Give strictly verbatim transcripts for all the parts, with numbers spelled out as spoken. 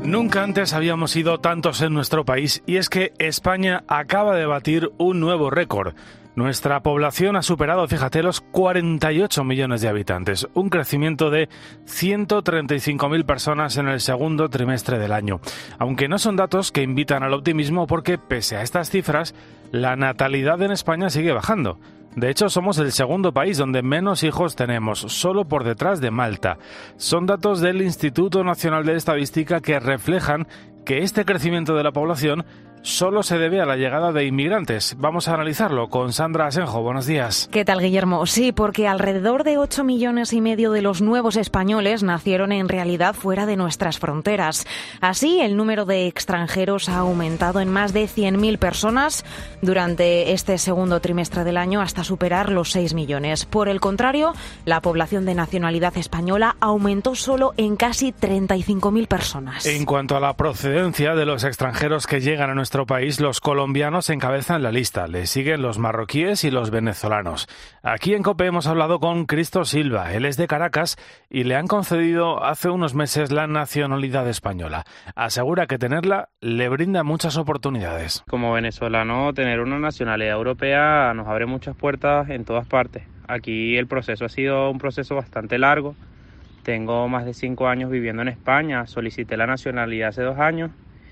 Nunca antes habíamos sido tantos en nuestro país y es que España acaba de batir un nuevo récord. Nuestra población ha superado, fíjate, los cuarenta y ocho millones de habitantes, un crecimiento de ciento treinta y cinco mil personas en el segundo trimestre del año. Aunque no son datos que invitan al optimismo porque, pese a estas cifras, la natalidad en España sigue bajando. De hecho, somos el segundo país donde menos hijos tenemos, solo por detrás de Malta. Son datos del Instituto Nacional de Estadística que reflejan que este crecimiento de la población solo se debe a la llegada de inmigrantes. Vamos a analizarlo con Sandra Asenjo. Buenos días. ¿Qué tal, Guillermo? Sí, porque alrededor de ocho millones y medio de los nuevos españoles nacieron en realidad fuera de nuestras fronteras. Así, el número de extranjeros ha aumentado en más de cien mil personas durante este segundo trimestre del año hasta superar los seis millones. Por el contrario, la población de nacionalidad española aumentó solo en casi treinta y cinco mil personas. En cuanto a la procedencia de los extranjeros que llegan a nuestro país, los colombianos encabezan la lista, le siguen los marroquíes y los venezolanos. Aquí en COPE hemos hablado con Cristo Silva, él es de Caracas y le han concedido hace unos meses la nacionalidad española. Asegura que tenerla le brinda muchas oportunidades. Como venezolano, tener una nacionalidad europea nos abre muchas puertas en todas partes. Aquí el proceso ha sido un proceso bastante largo. Tengo más de cinco años viviendo en España, solicité la nacionalidad hace dos años.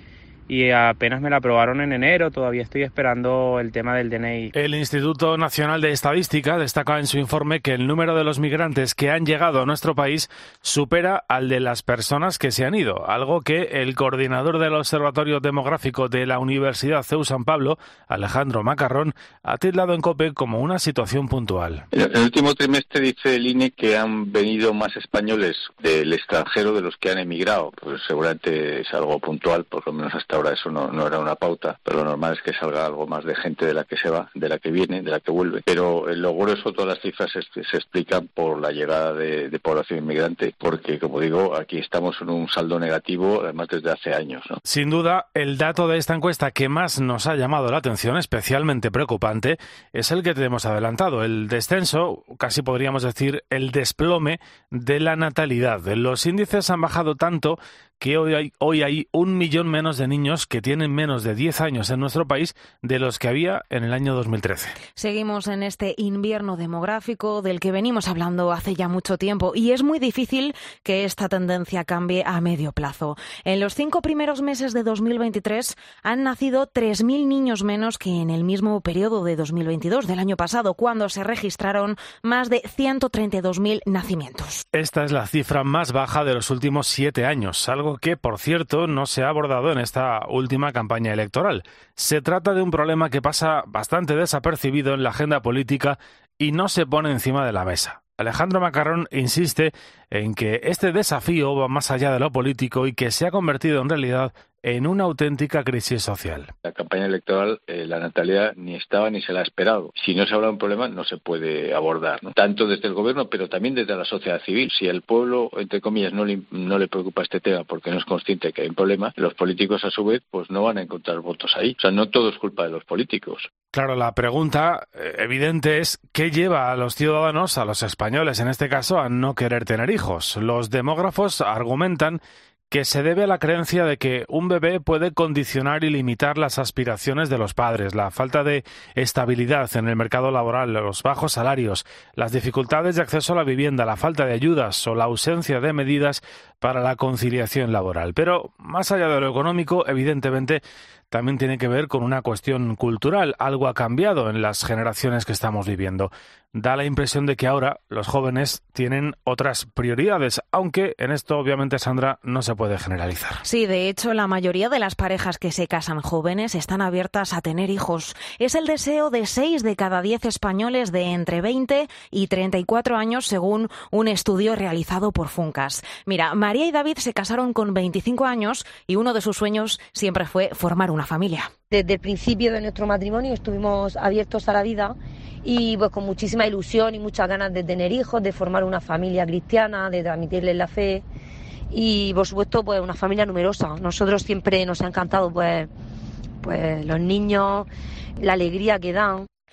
Y apenas me la aprobaron en enero, todavía estoy esperando el tema del D N I. El Instituto Nacional de Estadística destaca en su informe que el número de los migrantes que han llegado a nuestro país supera al de las personas que se han ido, algo que el coordinador del Observatorio Demográfico de la Universidad C E U San Pablo, Alejandro Macarrón, ha tildado en COPE como una situación puntual. En el último trimestre dice el I N E que han venido más españoles del extranjero de los que han emigrado. Pues seguramente es algo puntual, por lo menos hasta ahora eso no, no era una pauta, pero lo normal es que salga algo más de gente de la que se va, de la que viene, de la que vuelve. Pero lo grueso, todas las cifras se, se explican por la llegada de, de población inmigrante, porque, como digo, aquí estamos en un saldo negativo, además desde hace años, ¿no? Sin duda, el dato de esta encuesta que más nos ha llamado la atención, especialmente preocupante, es el que te hemos adelantado, el descenso, casi podríamos decir el desplome de la natalidad. Los índices han bajado tanto que hoy hay, hoy hay un millón menos de niños que tienen menos de diez años en nuestro país de los que había en el año dos mil trece. Seguimos en este invierno demográfico del que venimos hablando hace ya mucho tiempo y es muy difícil que esta tendencia cambie a medio plazo. En los cinco primeros meses de dos mil veintitrés han nacido tres mil niños menos que en el mismo periodo de dos mil veintidós, del año pasado, cuando se registraron más de ciento treinta y dos mil nacimientos. Esta es la cifra más baja de los últimos siete años, algo que, por cierto, no se ha abordado en esta última campaña electoral. Se trata de un problema que pasa bastante desapercibido en la agenda política y no se pone encima de la mesa. Alejandro Macarrón insiste en que este desafío va más allá de lo político y que se ha convertido en realidad en una auténtica crisis social. La campaña electoral, eh, la natalidad ni estaba ni se la ha esperado. Si no se habla de un problema, no se puede abordar, ¿no? Tanto desde el gobierno, pero también desde la sociedad civil. Si al pueblo, entre comillas, no le, no le preocupa este tema porque no es consciente que hay un problema, los políticos, a su vez, pues no van a encontrar votos ahí. O sea, no todo es culpa de los políticos. Claro, la pregunta eh, evidente es ¿qué lleva a los ciudadanos, a los españoles en este caso, a no querer tener hijos? Los demógrafos argumentan que se debe a la creencia de que un bebé puede condicionar y limitar las aspiraciones de los padres, la falta de estabilidad en el mercado laboral, los bajos salarios, las dificultades de acceso a la vivienda, la falta de ayudas o la ausencia de medidas para la conciliación laboral. Pero más allá de lo económico, evidentemente, también tiene que ver con una cuestión cultural. Algo ha cambiado en las generaciones que estamos viviendo. Da la impresión de que ahora los jóvenes tienen otras prioridades, aunque en esto obviamente, Sandra, no se puede generalizar. Sí, de hecho, la mayoría de las parejas que se casan jóvenes están abiertas a tener hijos. Es el deseo de seis de cada diez españoles de entre veinte y treinta y cuatro años, según un estudio realizado por Funcas. Mira, María y David se casaron con veinticinco años y uno de sus sueños siempre fue formar una familia. Desde el principio de nuestro matrimonio estuvimos abiertos a la vida y pues con muchísima ilusión y muchas ganas de tener hijos, de formar una familia cristiana, de transmitirles la fe y por supuesto pues una familia numerosa. Nosotros siempre nos ha encantado pues, pues los niños, la alegría que dan.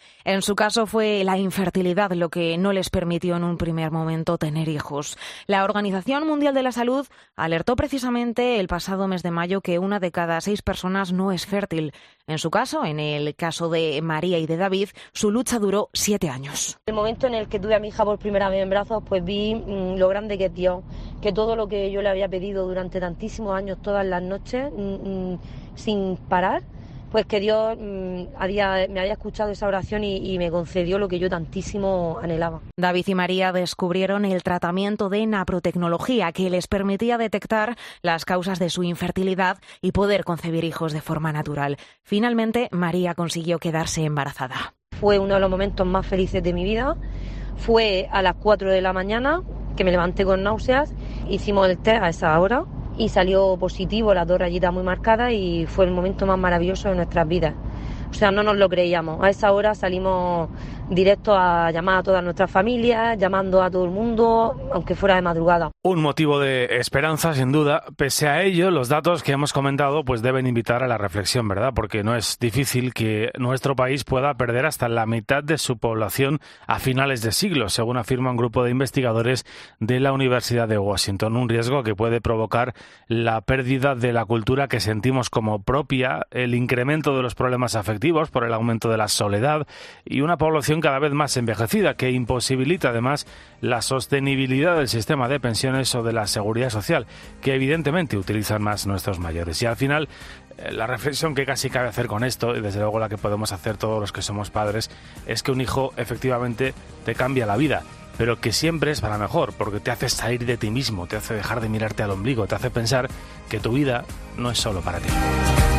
En su caso fue la infertilidad lo que no les permitió en un primer momento tener hijos. La Organización Mundial de la Salud alertó precisamente el pasado mes de mayo que una de cada seis personas no es fértil. En su caso, en el caso de María y de David, su lucha duró siete años. El momento en el que tuve a mi hija por primera vez en brazos, pues vi mmm, lo grande que es Dios, que todo lo que yo le había pedido durante tantísimos años, todas las noches, mmm, sin parar, pues que Dios mmm, había, me había escuchado esa oración y, y me concedió lo que yo tantísimo anhelaba. David y María descubrieron el tratamiento de naprotecnología que les permitía detectar las causas de su infertilidad y poder concebir hijos de forma natural. Finalmente, María consiguió quedarse embarazada. Fue uno de los momentos más felices de mi vida. Fue a las cuatro de la mañana, que me levanté con náuseas, hicimos el test a esa hora y salió positivo, las dos rayitas muy marcadas, y fue el momento más maravilloso de nuestras vidas. O sea, no nos lo creíamos. A esa hora salimos directo a llamar a todas nuestras familias, llamando a todo el mundo, aunque fuera de madrugada. Un motivo de esperanza, sin duda. Pese a ello, los datos que hemos comentado pues deben invitar a la reflexión, ¿verdad? Porque no es difícil que nuestro país pueda perder hasta la mitad de su población a finales de siglo, según afirma un grupo de investigadores de la Universidad de Washington. Un riesgo que puede provocar la pérdida de la cultura que sentimos como propia, el incremento de los problemas afectivos por el aumento de la soledad y una población cada vez más envejecida que imposibilita además la sostenibilidad del sistema de pensiones o de la seguridad social, que evidentemente utilizan más nuestros mayores. Y al final, la reflexión que casi cabe hacer con esto, y desde luego la que podemos hacer todos los que somos padres, es que un hijo efectivamente te cambia la vida, pero que siempre es para mejor, porque te hace salir de ti mismo, te hace dejar de mirarte al ombligo, te hace pensar que tu vida no es solo para ti.